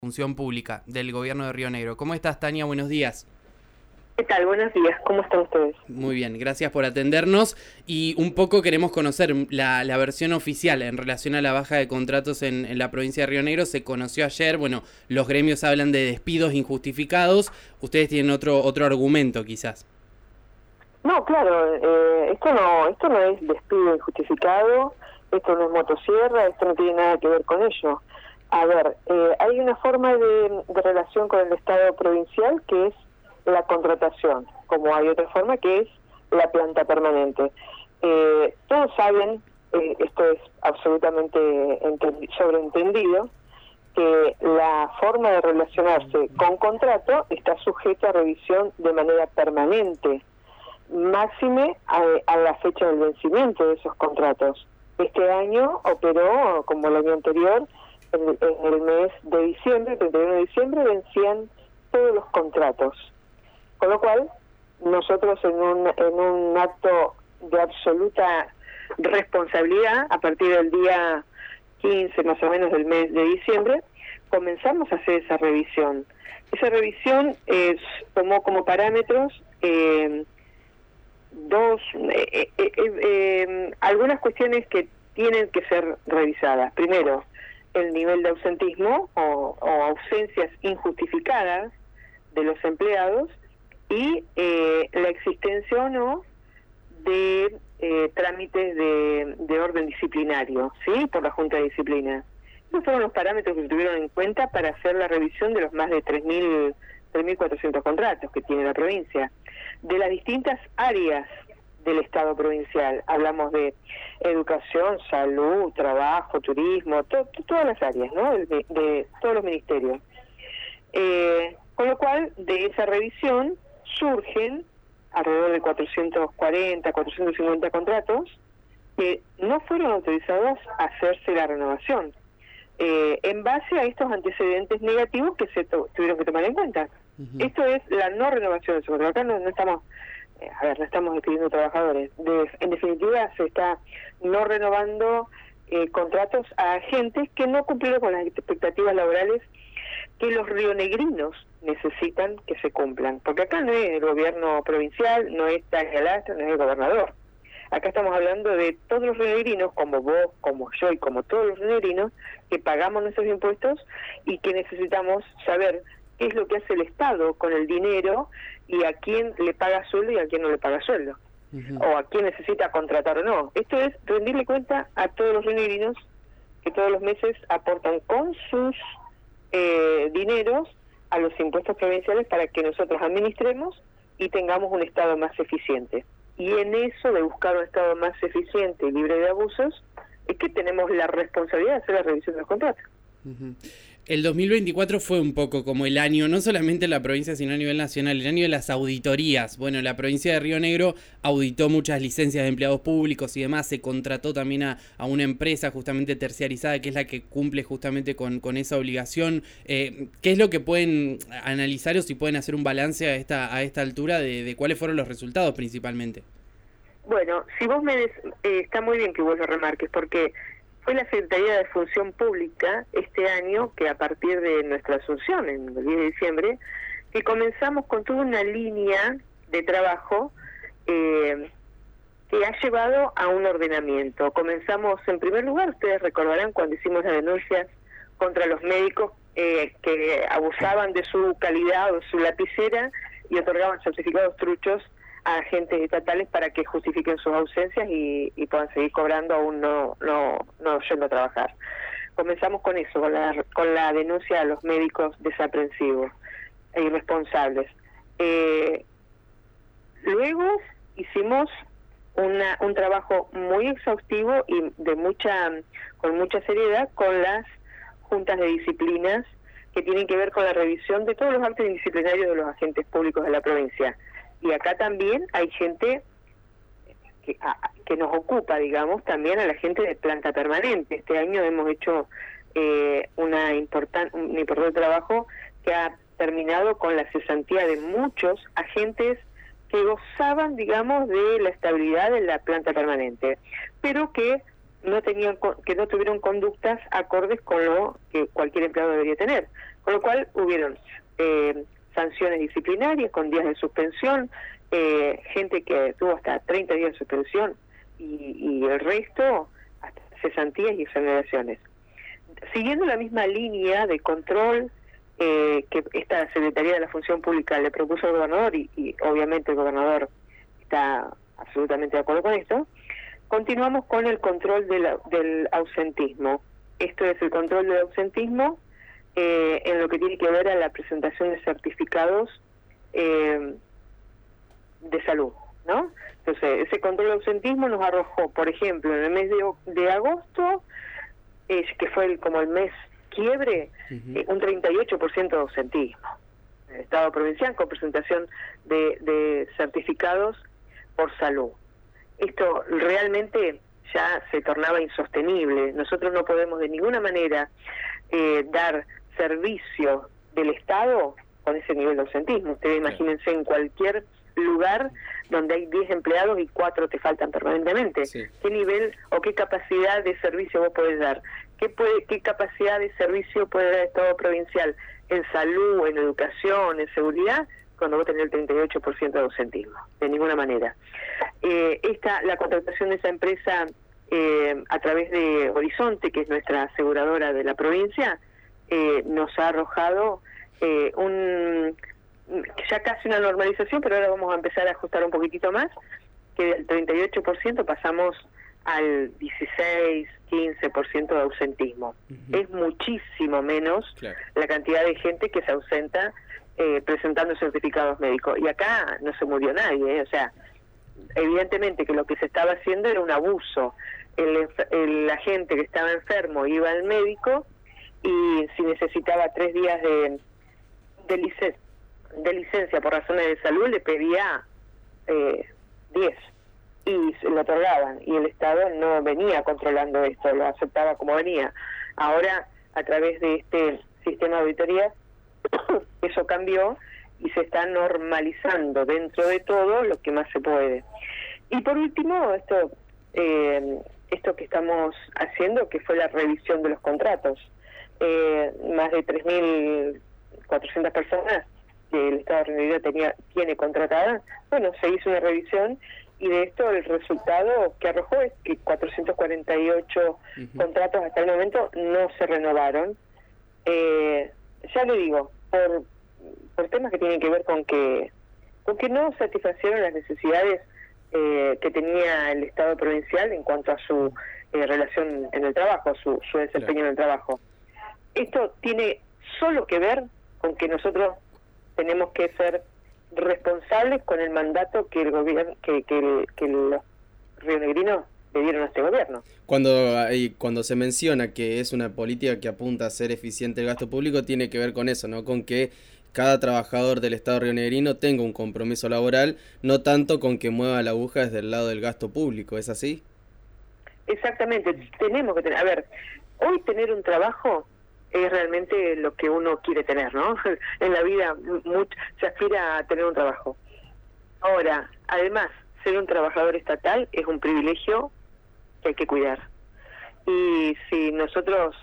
Función Pública del Gobierno de Río Negro. ¿Cómo estás, Tania? Buenos días. ¿Qué tal? Buenos días. ¿Cómo están ustedes? Muy bien, gracias por atendernos. Y un poco queremos conocer la versión oficial en relación a la baja de contratos en la provincia de Río Negro. Se conoció ayer, bueno, los gremios hablan de despidos injustificados. Ustedes tienen otro argumento, quizás. No, claro, esto no es despido injustificado, esto no es motosierra, esto no tiene nada que ver con ello. A ver, hay una forma de relación con el Estado provincial que es la contratación, como hay otra forma que es la planta permanente. Todos saben, esto es absolutamente sobreentendido, que la forma de relacionarse con contrato está sujeta a revisión de manera permanente, máxime a la fecha del vencimiento de esos contratos. Este año operó, como el año anterior, en el mes de diciembre, el 31 de diciembre, vencían todos los contratos. Con lo cual, nosotros en un acto de absoluta responsabilidad, a partir del día 15 más o menos del mes de diciembre, comenzamos a hacer esa revisión. Esa revisión tomó como parámetros algunas cuestiones que tienen que ser revisadas. Primero, el nivel de ausentismo o ausencias injustificadas de los empleados y la existencia o no de trámites de orden disciplinario, ¿sí?, por la Junta de Disciplina. Esos fueron los parámetros que se tuvieron en cuenta para hacer la revisión de los más de 3.400 contratos que tiene la provincia, de las distintas áreas del Estado provincial. Hablamos de educación, salud, trabajo, turismo, todas las áreas, ¿no?, de todos los ministerios. Con lo cual, de esa revisión surgen alrededor de 440, 450 contratos que no fueron autorizados a hacerse la renovación, en base a estos antecedentes negativos que se tuvieron que tomar en cuenta. Esto es la no renovación de su contrato. Acá no estamos, no estamos despidiendo trabajadores. En definitiva, se está no renovando contratos a agentes que no cumplieron con las expectativas laborales que los rionegrinos necesitan que se cumplan. Porque acá no es el gobierno provincial, no es Tania Lastra, no es el gobernador. Acá estamos hablando de todos los rionegrinos, como vos, como yo y como todos los rionegrinos, que pagamos nuestros impuestos y que necesitamos saber qué es lo que hace el Estado con el dinero y a quién le paga sueldo y a quién no le paga sueldo, o a quién necesita contratar o no. Esto es rendirle cuenta a todos los rionegrinos que todos los meses aportan con sus dineros a los impuestos provinciales para que nosotros administremos y tengamos un Estado más eficiente. Y en eso de buscar un Estado más eficiente y libre de abusos es que tenemos la responsabilidad de hacer la revisión de los contratos. El 2024 fue un poco como el año, no solamente en la provincia, sino a nivel nacional, el año de las auditorías. Bueno, la provincia de Río Negro auditó muchas licencias de empleados públicos y demás, se contrató también a una empresa justamente terciarizada, que es la que cumple justamente con esa obligación. ¿Qué es lo que pueden analizar o si pueden hacer un balance a esta altura de cuáles fueron los resultados principalmente? Bueno, si vos está muy bien que vos lo remarques, porque fue la Secretaría de Función Pública este año que, a partir de nuestra asunción en el 10 de diciembre, que comenzamos con toda una línea de trabajo que ha llevado a un ordenamiento. Comenzamos, en primer lugar, ustedes recordarán cuando hicimos las denuncias contra los médicos que abusaban de su calidad o de su lapicera y otorgaban certificados truchos a agentes estatales para que justifiquen sus ausencias y puedan seguir cobrando aún no yendo a trabajar. Comenzamos con eso, con la denuncia a los médicos desaprensivos e irresponsables. Luego hicimos un trabajo muy exhaustivo y con mucha seriedad con las juntas de disciplinas que tienen que ver con la revisión de todos los actos indisciplinarios de los agentes públicos de la provincia. Y acá también hay gente que nos ocupa, digamos, también a la gente de planta permanente. Este año hemos hecho un importante trabajo que ha terminado con la cesantía de muchos agentes que gozaban, digamos, de la estabilidad de la planta permanente, pero que no tuvieron conductas acordes con lo que cualquier empleado debería tener. Con lo cual hubieron sanciones disciplinarias con días de suspensión, gente que tuvo hasta 30 días de suspensión y el resto hasta cesantías y exoneraciones. Siguiendo la misma línea de control que esta Secretaría de la Función Pública le propuso al gobernador y obviamente el gobernador está absolutamente de acuerdo con esto, continuamos con el control del ausentismo. Esto es el control del ausentismo en lo que tiene que ver a la presentación de certificados de salud, ¿no? Entonces, ese control del ausentismo nos arrojó, por ejemplo, en el mes de agosto, que fue como el mes quiebre, un 38% de ausentismo. En el Estado provincial, con presentación de certificados por salud. Esto realmente ya se tornaba insostenible. Nosotros no podemos de ninguna manera dar servicio del Estado con ese nivel de ausentismo. Ustedes imagínense en cualquier lugar donde hay 10 empleados y 4 te faltan permanentemente. Sí. ¿Qué nivel o qué capacidad de servicio vos podés dar? ¿Qué capacidad de servicio puede dar el Estado provincial en salud, en educación, en seguridad, cuando vos tenés el 38% de ausentismo? De ninguna manera. La contratación de esa empresa a través de Horizonte, que es nuestra aseguradora de la provincia, nos ha arrojado ya casi una normalización, pero ahora vamos a empezar a ajustar un poquitito más, que del 38% pasamos al 16-15% de ausentismo. Es muchísimo menos la cantidad de gente que se ausenta presentando certificados médicos. Y acá no se murió nadie, o sea, evidentemente que lo que se estaba haciendo era un abuso. La gente que estaba enfermo iba al médico y si necesitaba 3 días de licencia por razones de salud le pedía 10 y se lo otorgaban, y el Estado no venía controlando esto, lo aceptaba como venía. Ahora, a través de este sistema de auditoría, eso cambió y se está normalizando dentro de todo lo que más se puede. Y por último, esto que estamos haciendo, que fue la revisión de los contratos. Más de 3.400 personas que el Estado de Río Negro tiene contratadas. Bueno, se hizo una revisión y de esto el resultado que arrojó es que 448 contratos hasta el momento no se renovaron. Ya le digo, por temas que tienen que ver con que no satisfacieron las necesidades que tenía el Estado provincial en cuanto a su relación en el trabajo, su desempeño en el trabajo. Esto tiene solo que ver con que nosotros tenemos que ser responsables con el mandato que el gobierno, que los rionegrinos le dieron a este gobierno. Cuando se menciona que es una política que apunta a ser eficiente el gasto público, tiene que ver con eso, ¿no? Con que cada trabajador del Estado rionegrino tenga un compromiso laboral, no tanto con que mueva la aguja desde el lado del gasto público, ¿es así? Exactamente, tenemos que tener, a ver, hoy tener un trabajo es realmente lo que uno quiere tener, ¿no? En la vida se aspira a tener un trabajo. Ahora, además, ser un trabajador estatal es un privilegio que hay que cuidar. Y si nosotros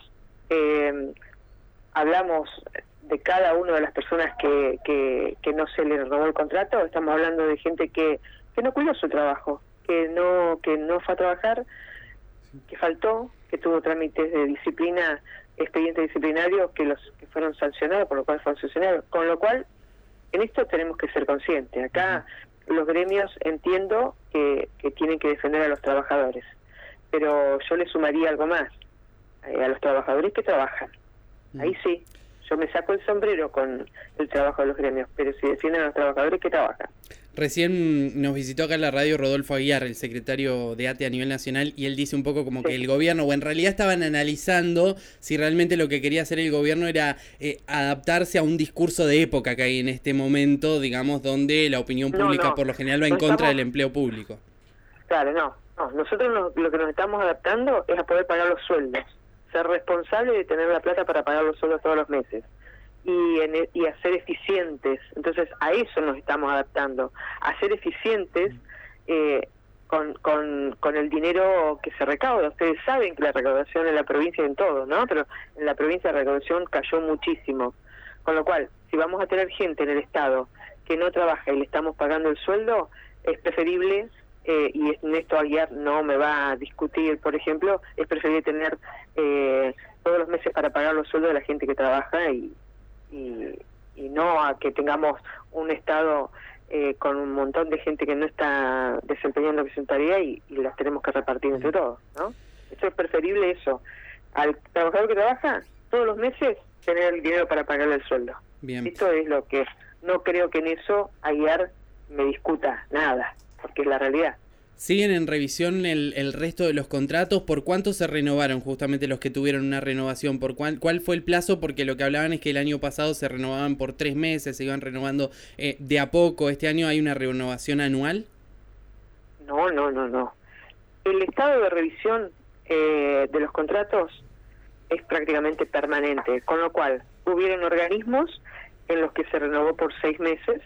hablamos de cada una de las personas que no se le renovó el contrato, estamos hablando de gente que no cuidó su trabajo, que no fue a trabajar, que faltó, que tuvo trámites de disciplina, expedientes disciplinarios que fueron sancionados, por lo cual fueron sancionados. Con lo cual, en esto tenemos que ser conscientes. Acá los gremios entiendo que tienen que defender a los trabajadores, pero yo le sumaría algo más, a los trabajadores que trabajan. Ahí sí, yo me saco el sombrero con el trabajo de los gremios, pero si defienden a los trabajadores que trabajan. Recién nos visitó acá en la radio Rodolfo Aguiar, el secretario de ATE a nivel nacional, y él dice un poco como que el gobierno, o en realidad estaban analizando si realmente lo que quería hacer el gobierno era adaptarse a un discurso de época que hay en este momento, digamos, donde la opinión pública por lo general va en contra del empleo público. Claro, no. Nosotros lo que nos estamos adaptando es a poder pagar los sueldos, ser responsable de tener la plata para pagar los sueldos todos los meses. Y a ser eficientes. Entonces a eso nos estamos adaptando, a ser eficientes con el dinero que se recauda. Ustedes saben que la recaudación en la provincia en todo, ¿no? Pero en la provincia la recaudación cayó muchísimo. Con lo cual, si vamos a tener gente en el Estado que no trabaja y le estamos pagando el sueldo, es preferible, y Néstor Aguiar no me va a discutir, por ejemplo, es preferible tener todos los meses para pagar los sueldos de la gente que trabaja y no a que tengamos un Estado con un montón de gente que no está desempeñando su tarea y las tenemos que repartir entre todos, ¿no? Eso es preferible, eso. Al trabajador que trabaja, todos los meses tener el dinero para pagarle el sueldo. Bien. Esto es lo que no creo que en eso Aguiar me discuta nada, porque es la realidad. ¿Siguen en revisión el resto de los contratos? ¿Por cuánto se renovaron justamente los que tuvieron una renovación? ¿Por cuál fue el plazo? Porque lo que hablaban es que el año pasado se renovaban por 3 meses, se iban renovando de a poco. ¿Este año hay una renovación anual? No. El estado de revisión de los contratos es prácticamente permanente, con lo cual hubieron organismos en los que se renovó por 6 meses,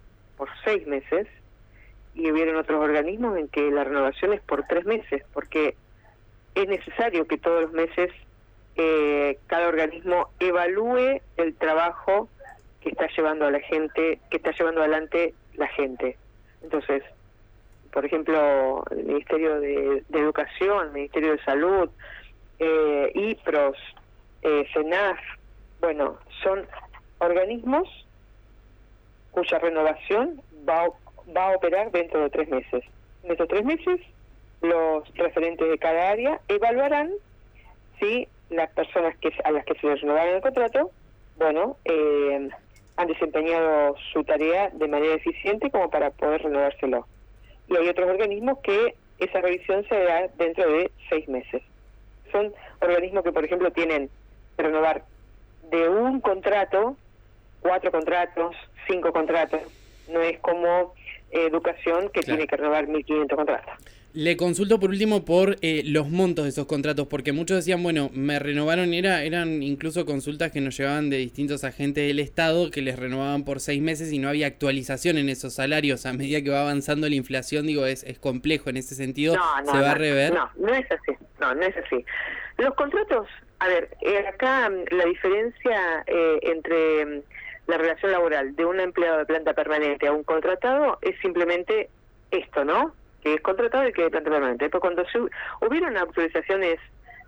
y hubieron otros organismos en que la renovación es por 3 meses, porque es necesario que todos los meses cada organismo evalúe el trabajo que está llevando a la gente, que está llevando adelante la gente. Entonces, por ejemplo, el Ministerio de Educación, el Ministerio de Salud, IPROS, SENAF, bueno, son organismos cuya renovación va a operar dentro de 3 meses. En estos 3 meses, los referentes de cada área evaluarán si las personas a las que se les renovaron el contrato, bueno, han desempeñado su tarea de manera eficiente como para poder renovárselo. Y hay otros organismos que esa revisión se da dentro de 6 meses. Son organismos que, por ejemplo, tienen que renovar de un contrato, 4 contratos, 5 contratos. No es como educación que tiene que renovar 1.500 contratos. Le consulto por último por los montos de esos contratos, porque muchos decían, bueno, me renovaron, eran incluso consultas que nos llevaban de distintos agentes del Estado que les renovaban por 6 meses y no había actualización en esos salarios. A medida que va avanzando la inflación, digo, es complejo en ese sentido. ¿Se va a rever? No es así. No es así. Los contratos, a ver, acá la diferencia entre la relación laboral de un empleado de planta permanente a un contratado es simplemente esto, ¿no? Que es contratado y que de planta permanente. Después, cuando hubieron actualizaciones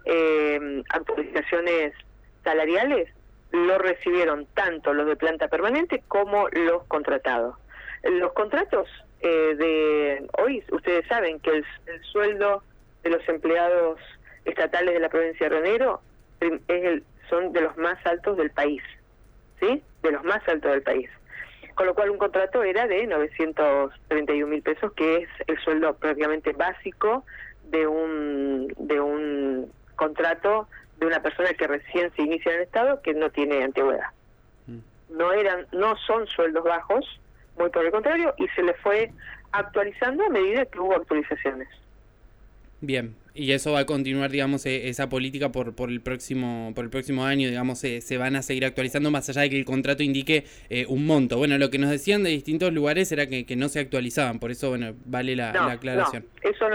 salariales, lo recibieron tanto los de planta permanente como los contratados. Los contratos de hoy, ustedes saben que el sueldo de los empleados estatales de la provincia de Río Negro son de los más altos del país, ¿sí? De los más altos del país. Con lo cual un contrato era de 931.000 pesos, que es el sueldo prácticamente básico de un contrato de una persona que recién se inicia en el Estado, que no tiene antigüedad. No son sueldos bajos, muy por el contrario, y se le fue actualizando a medida que hubo actualizaciones. Bien, y eso va a continuar, digamos, esa política por el próximo año, digamos, se van a seguir actualizando más allá de que el contrato indique un monto. Bueno, lo que nos decían de distintos lugares era que no se actualizaban, por eso, bueno, vale la aclaración. No, eso no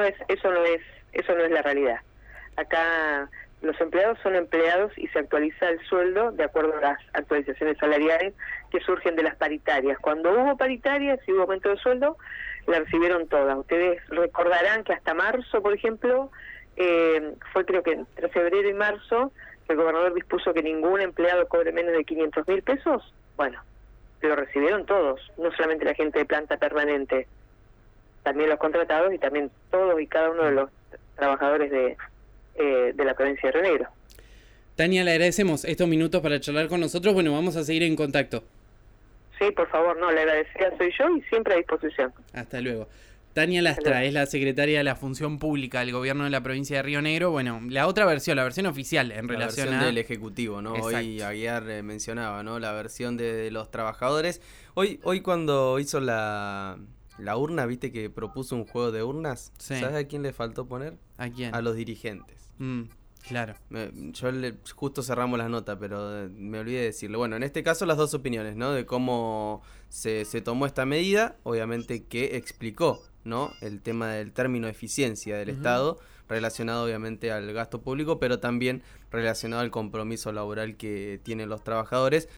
es la realidad. Acá los empleados son empleados y se actualiza el sueldo de acuerdo a las actualizaciones salariales que surgen de las paritarias. Cuando hubo paritarias y hubo aumento de sueldo, la recibieron todas. Ustedes recordarán que hasta marzo, por ejemplo, fue creo que entre febrero y marzo, que el gobernador dispuso que ningún empleado cobre menos de 500.000 pesos. Bueno, lo recibieron todos, no solamente la gente de planta permanente, también los contratados y también todos y cada uno de los trabajadores de la provincia de Río Negro. Tania, le agradecemos estos minutos para charlar con nosotros. Bueno, vamos a seguir en contacto. Sí, por favor, la agradecida soy yo y siempre a disposición. Hasta luego. Tania Lastra es la secretaria de la Función Pública del Gobierno de la provincia de Río Negro. Bueno, la otra versión, la versión oficial en relación versión del Ejecutivo, ¿no? Exacto. Hoy Aguiar mencionaba, ¿no? La versión de los trabajadores. Hoy cuando hizo la urna, ¿viste que propuso un juego de urnas? Sí. ¿Sabes a quién le faltó poner? ¿A quién? A los dirigentes. Claro. Justo cerramos la nota, pero me olvidé de decirlo. Bueno, en este caso las dos opiniones, ¿no? De cómo se tomó esta medida, obviamente que explicó, ¿no? El tema del término eficiencia del Estado, relacionado obviamente al gasto público, pero también relacionado al compromiso laboral que tienen los trabajadores.